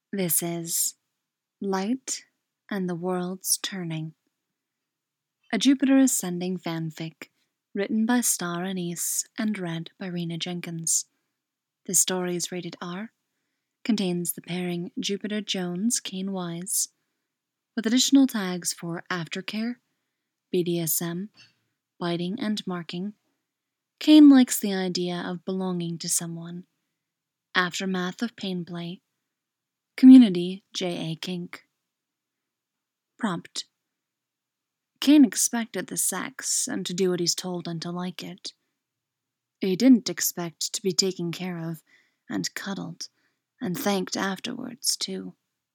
This is Light and the World's Turning, a Jupiter Ascending fanfic written by Star Anise and read by Rena Jenkins. This story is rated R, contains the pairing Jupiter Jones Kane Wise, with additional tags for aftercare, BDSM, biting and marking. Kane likes the idea of belonging to someone. Aftermath of pain play. Community J.A. Kink. Prompt. Kane expected the sex and to do what he's told and to like it. He didn't expect to be taken care of and cuddled and thanked afterwards, too.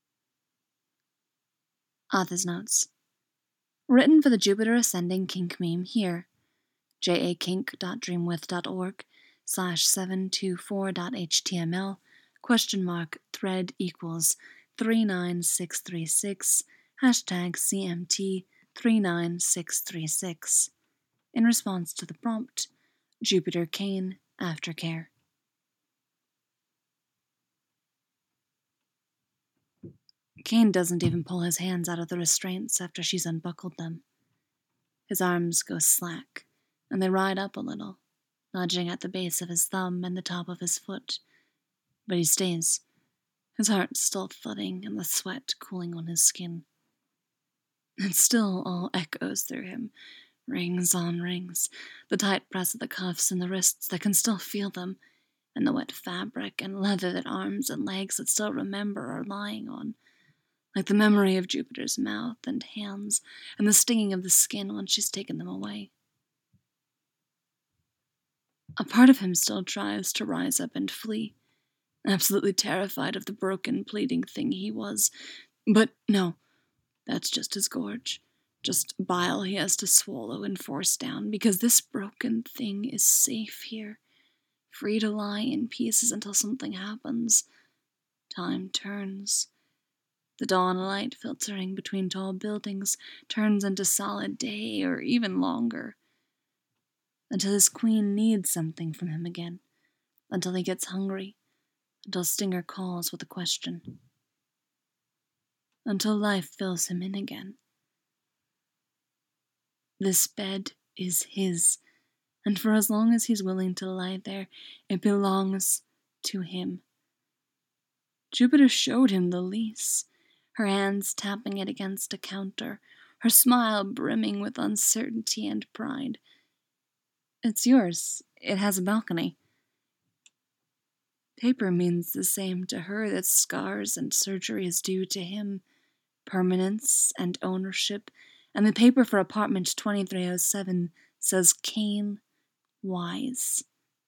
Author's notes. Written for the Jupiter Ascending Kink meme here. jakink.dreamwith.org/724.html !thread equals 39636 #CMT 39636. In response to the prompt, Jupiter Kane Aftercare. Kane doesn't even pull his hands out of the restraints after she's unbuckled them. His arms go slack, and they ride up a little, nudging at the base of his thumb and the top of his foot. But he stays, his heart still thudding and the sweat cooling on his skin. It still all echoes through him, rings on rings, the tight press of the cuffs and the wrists that can still feel them, and the wet fabric and leather that arms and legs that still remember are lying on, like the memory of Jupiter's mouth and hands and the stinging of the skin when she's taken them away. A part of him still tries to rise up and flee, absolutely terrified of the broken, pleading thing he was. But no, that's just his gorge, just bile he has to swallow and force down, because this broken thing is safe here, free to lie in pieces until something happens. Time turns. The dawn light filtering between tall buildings turns into solid day or even longer, until his queen needs something from him again, until he gets hungry, until Stinger calls with a question, until life fills him in again. This bed is his, and for as long as he's willing to lie there, it belongs to him. Jupiter showed him the lease, her hands tapping it against a counter, her smile brimming with uncertainty and pride. It's yours. It has a balcony. Paper means the same to her that scars and surgeries do to him. Permanence and ownership, and the paper for apartment 2307 says Kane Wise.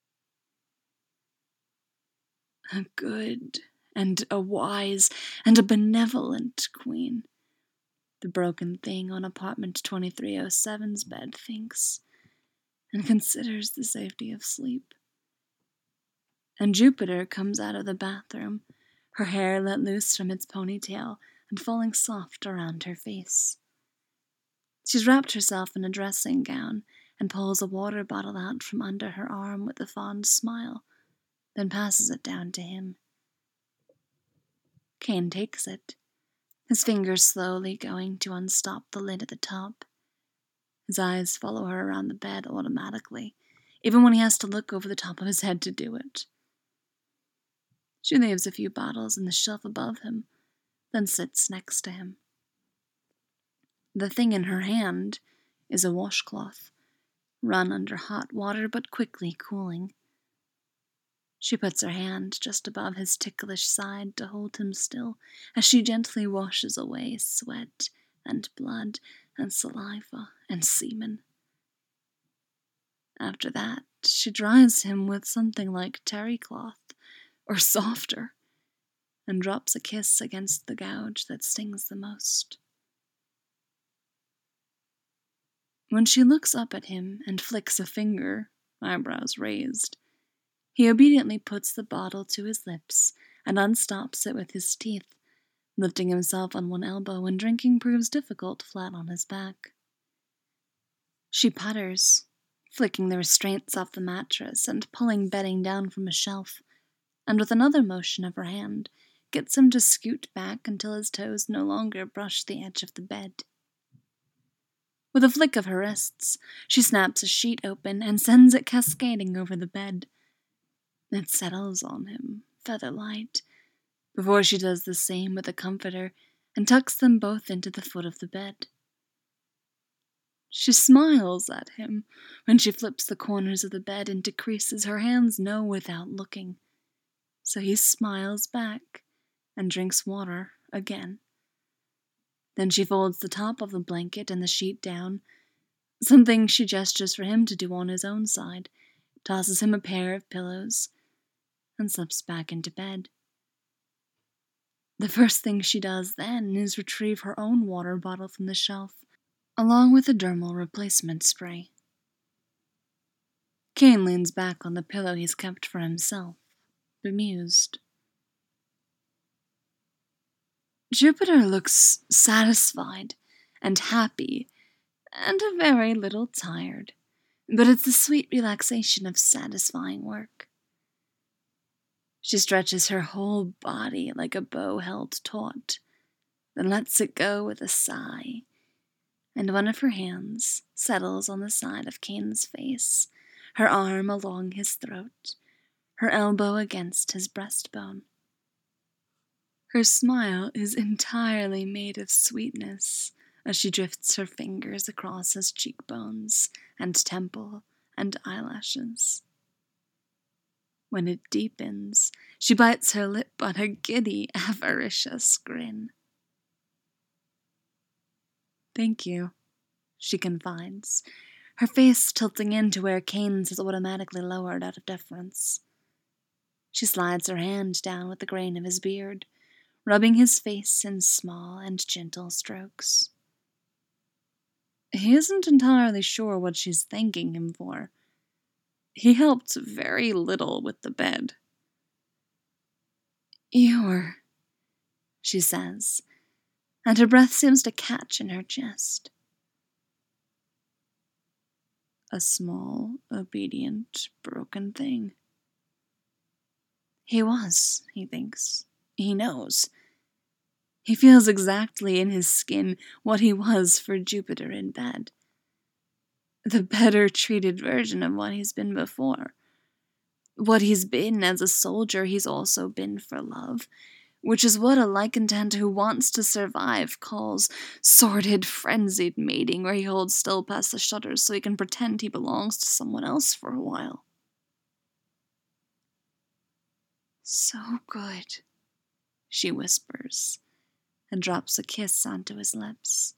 A good and a wise and a benevolent queen, the broken thing on apartment 2307's bed thinks, and considers the safety of sleep. And Jupiter comes out of the bathroom, her hair let loose from its ponytail and falling soft around her face. She's wrapped herself in a dressing gown and pulls a water bottle out from under her arm with a fond smile, then passes it down to him. Kane takes it, his fingers slowly going to unstop the lid at the top. His eyes follow her around the bed automatically, even when he has to look over the top of his head to do it. She leaves a few bottles in the shelf above him, then sits next to him. The thing in her hand is a washcloth, run under hot water but quickly cooling. She puts her hand just above his ticklish side to hold him still as she gently washes away sweat and blood and saliva and semen. After that, she dries him with something like terry cloth, or softer, and drops a kiss against the gouge that stings the most. When she looks up at him and flicks a finger, eyebrows raised, he obediently puts the bottle to his lips and unstops it with his teeth, lifting himself on one elbow when drinking proves difficult flat on his back. She putters, flicking the restraints off the mattress and pulling bedding down from a shelf, and with another motion of her hand, gets him to scoot back until his toes no longer brush the edge of the bed. With a flick of her wrists, she snaps a sheet open and sends it cascading over the bed. It settles on him, feather light, before she does the same with a comforter and tucks them both into the foot of the bed. She smiles at him when she flips the corners of the bed into creases her hands know without looking. So he smiles back and drinks water again. Then she folds the top of the blanket and the sheet down, something she gestures for him to do on his own side, tosses him a pair of pillows, and slips back into bed. The first thing she does then is retrieve her own water bottle from the shelf, along with a dermal replacement spray. Kane leans back on the pillow he's kept for himself, bemused. Jupiter looks satisfied and happy and a very little tired, but it's the sweet relaxation of satisfying work. She stretches her whole body like a bow held taut, then lets it go with a sigh, and one of her hands settles on the side of Kane's face, her arm along his throat, her elbow against his breastbone. Her smile is entirely made of sweetness as she drifts her fingers across his cheekbones and temple and eyelashes. When it deepens, she bites her lip on a giddy, avaricious grin. "Thank you," she confides, her face tilting in to where Kane's is automatically lowered out of deference. She slides her hand down with the grain of his beard, rubbing his face in small and gentle strokes. He isn't entirely sure what she's thanking him for. He helped very little with the bed. "You're," she says, and her breath seems to catch in her chest. A small, obedient, broken thing. He was, he thinks. He knows. He feels exactly in his skin what he was for Jupiter in bed. The better treated version of what he's been before. What he's been as a soldier, he's also been for love, which is what a lycantant who wants to survive calls sordid, frenzied mating, where he holds still past the shutters so he can pretend he belongs to someone else for a while. "So good," she whispers, and drops a kiss onto his lips.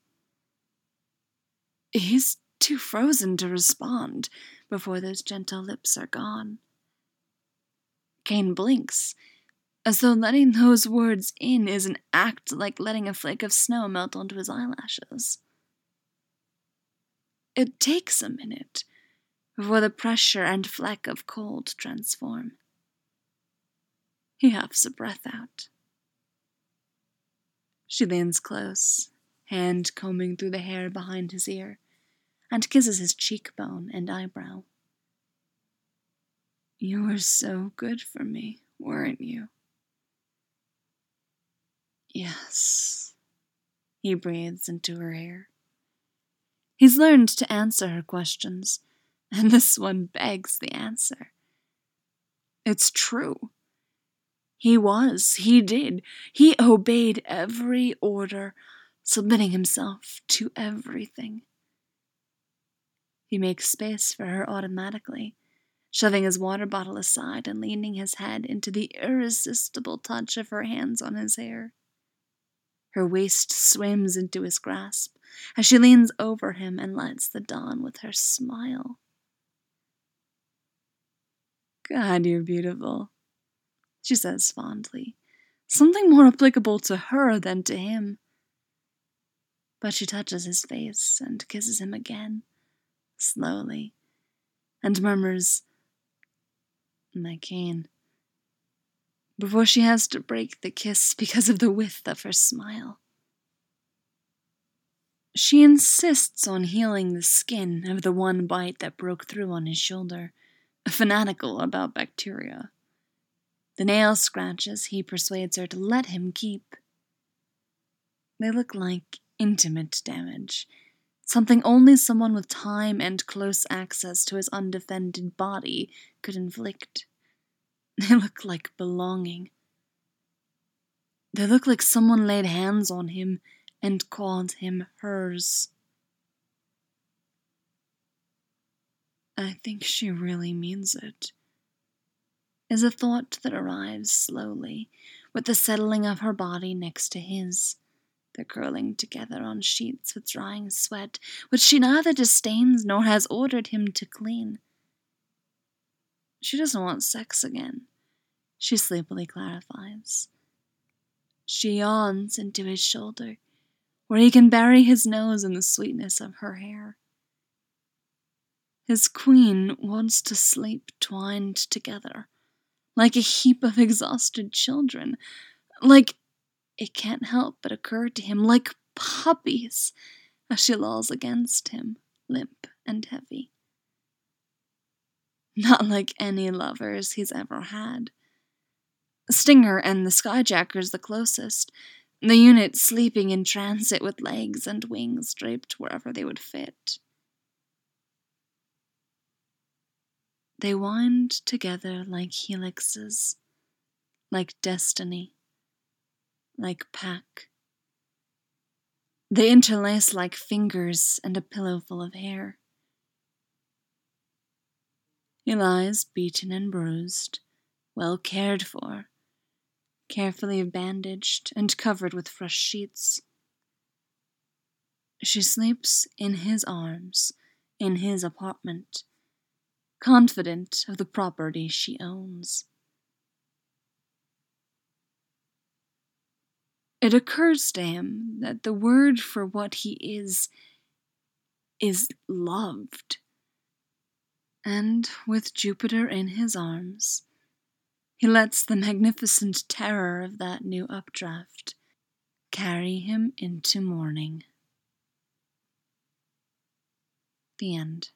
He's too frozen to respond before those gentle lips are gone. Kane blinks, as though letting those words in is an act like letting a flake of snow melt onto his eyelashes. It takes a minute before the pressure and fleck of cold transform. He huffs a breath out. She leans close, hand combing through the hair behind his ear, and kisses his cheekbone and eyebrow. "You were so good for me, weren't you?" "Yes," he breathes into her ear. He's learned to answer her questions, and this one begs the answer. It's true. He did. He obeyed every order, submitting himself to everything. He makes space for her automatically, shoving his water bottle aside and leaning his head into the irresistible touch of her hands on his hair. Her waist swims into his grasp as she leans over him and lights the dawn with her smile. "God, you're beautiful," she says fondly, something more applicable to her than to him. But she touches his face and kisses him again, slowly, and murmurs, "My Kane," before she has to break the kiss because of the width of her smile. She insists on healing the skin of the one bite that broke through on his shoulder, fanatical about bacteria. The nail scratches he persuades her to let him keep. They look like intimate damage, something only someone with time and close access to his undefended body could inflict. They look like belonging. They look like someone laid hands on him and called him hers. I think she really means it, is a thought that arrives slowly, with the settling of her body next to his. They're curling together on sheets with drying sweat, which she neither disdains nor has ordered him to clean. She doesn't want sex again, she sleepily clarifies. She yawns into his shoulder, where he can bury his nose in the sweetness of her hair. His queen wants to sleep twined together, like a heap of exhausted children, like, it can't help but occur to him, like puppies, as she lolls against him, limp and heavy. Not like any lovers he's ever had. Stinger and the Skyjacker's the closest, the unit sleeping in transit with legs and wings draped wherever they would fit. They wind together like helixes, like destiny, like pack. They interlace like fingers and a pillow full of hair. He lies beaten and bruised, well cared for, carefully bandaged and covered with fresh sheets. She sleeps in his arms, in his apartment, confident of the property she owns. It occurs to him that the word for what he is loved. And with Jupiter in his arms, he lets the magnificent terror of that new updraft carry him into morning. The end.